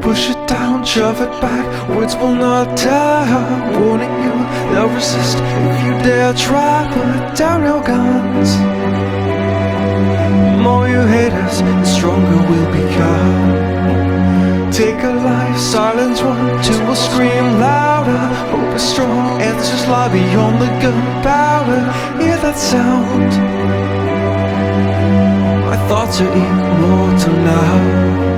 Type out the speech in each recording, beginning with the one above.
Push it down, shove it back, words will not die. I'm warning you, they'll resist if you dare try. Put down your guns. The more you hate us, the stronger we'll become. Take a life, silence one, two will scream louder. Hope is strong, answers lie beyond the gunpowder. Hear that sound? My thoughts are immortal now.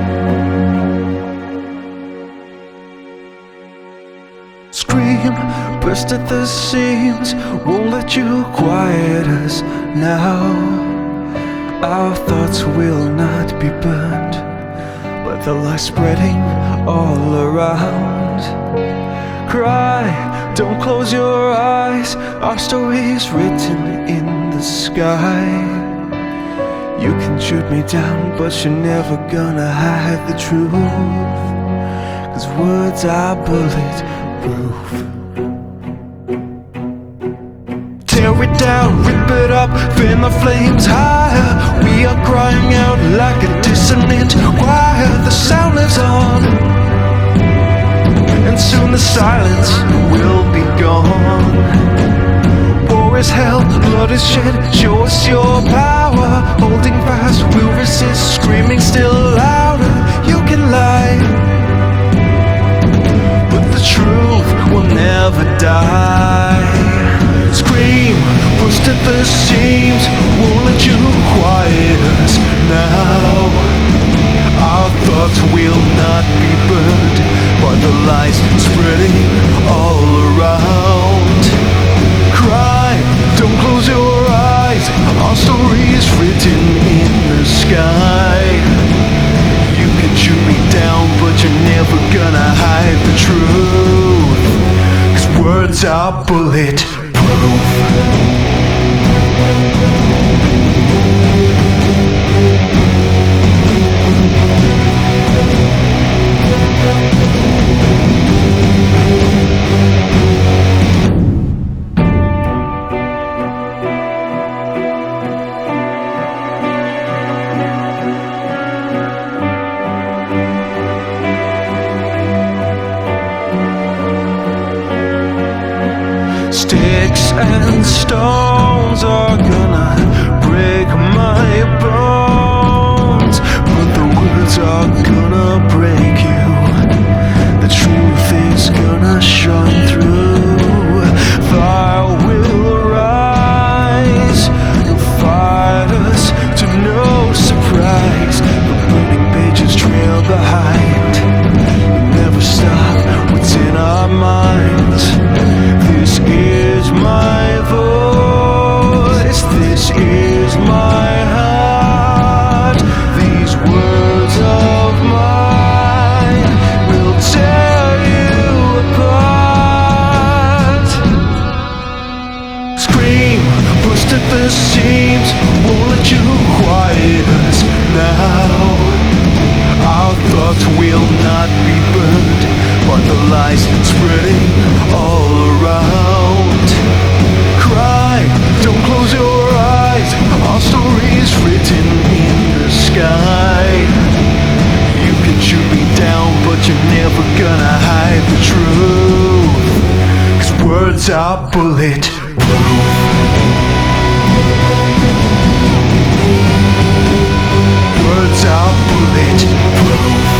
Scream, burst at the seams, won't let you quiet us now. Our thoughts will not be burned, but the light spreading all around. Cry, don't close your eyes, our story's written in the sky. You can shoot me down, but you're never gonna hide the truth, 'cause words are bulletproof. Tear it down, rip it up, fan the flames higher. We are crying out like a dissonant choir. The sound lives on, and soon the silence will be gone. War is hell, blood is shed, show us your power. Holding fast, we'll resist, screaming still louder. You can lie, but the truth will never die. Scream, burst at the seams, won't let you quiet us now. Our thoughts will not be burned by the lies spreading all around. Cry, don't close your eyes, our story is written in the sky. You can shoot me down, but you're never gonna hide the truth, 'cause words are bulletproof. Sticks and stones are gonna break my bones, but the words are gonna break you. The truth is gonna shine through. Fire will arise, you'll fight us to no surprise. The burning pages trail behind. You'll never stop what's in our minds. This is my voice, this is my heart. These words of mine will tear you apart. Scream, burst at the seams, won't let you quiet us now. Our thoughts will not be burned by the lies spreading all around. Cry, don't close your eyes, our story is written in the sky. You can shoot me down, but you're never gonna hide the truth, 'cause words are bulletproof. Words are bulletproof.